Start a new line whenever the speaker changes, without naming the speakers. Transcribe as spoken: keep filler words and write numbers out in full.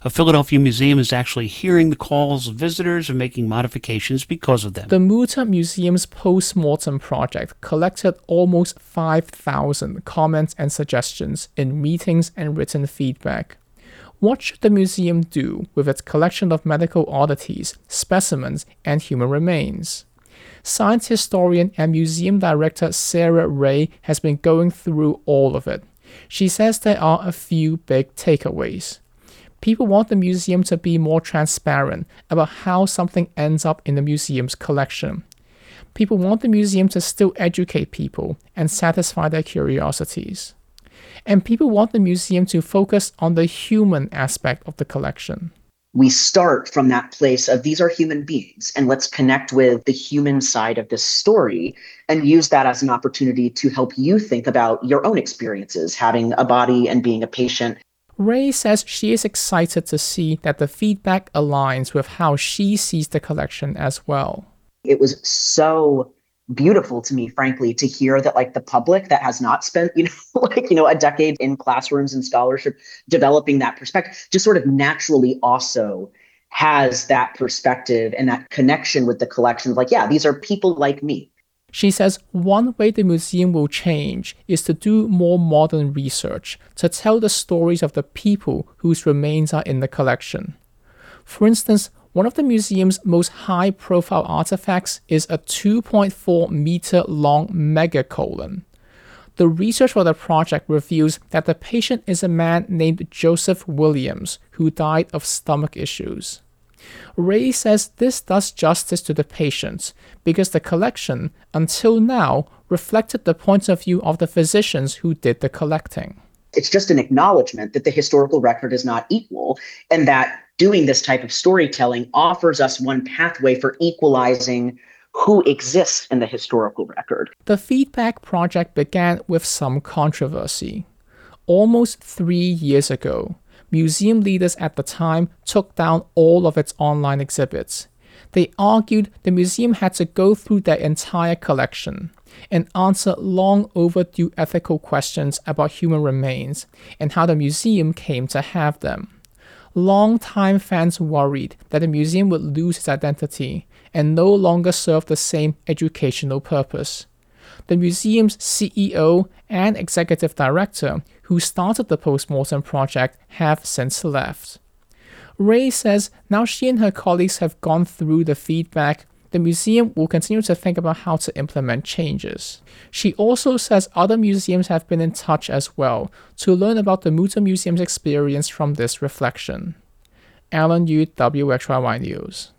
A Philadelphia museum is actually hearing the calls of visitors and making modifications because of them.
The Mutter Museum's post-mortem project collected almost five thousand comments and suggestions in meetings and written feedback. What should the museum do with its collection of medical oddities, specimens, and human remains? Science historian and museum director Sarah Ray has been going through all of it. She says there are a few big takeaways. People want the museum to be more transparent about how something ends up in the museum's collection. People want the museum to still educate people and satisfy their curiosities. And people want the museum to focus on the human aspect of the collection.
We start from that place of these are human beings, and let's connect with the human side of this story and use that as an opportunity to help you think about your own experiences, having a body and being a patient.
Ray says she is excited to see that the feedback aligns with how she sees the collection as well.
It was so beautiful to me, frankly, to hear that like the public that has not spent, you know, like, you know, a decade in classrooms and scholarship developing that perspective, just sort of naturally also has that perspective and that connection with the collection of like, yeah, these are people like me.
She says one way the museum will change is to do more modern research to tell the stories of the people whose remains are in the collection. For instance, one of the museum's most high-profile artifacts is a two point four meter long megacolon. The research for the project reveals that the patient is a man named Joseph Williams who died of stomach issues. Ray says this does justice to the patients because the collection, until now, reflected the point of view of the physicians who did the collecting.
It's just an acknowledgement that the historical record is not equal, and that doing this type of storytelling offers us one pathway for equalizing who exists in the historical record.
The feedback project began with some controversy. Almost three years ago, museum leaders at the time took down all of its online exhibits. They argued the museum had to go through their entire collection and answer long overdue ethical questions about human remains and how the museum came to have them. Long-time fans worried that the museum would lose its identity and no longer serve the same educational purpose. The museum's C E O and executive director, who started the postmortem project, have since left. Ray says now she and her colleagues have gone through the feedback, the museum will continue to think about how to implement changes. She also says other museums have been in touch as well to learn about the Mutter Museum's experience from this reflection. Alan Yu, W X Y Y News.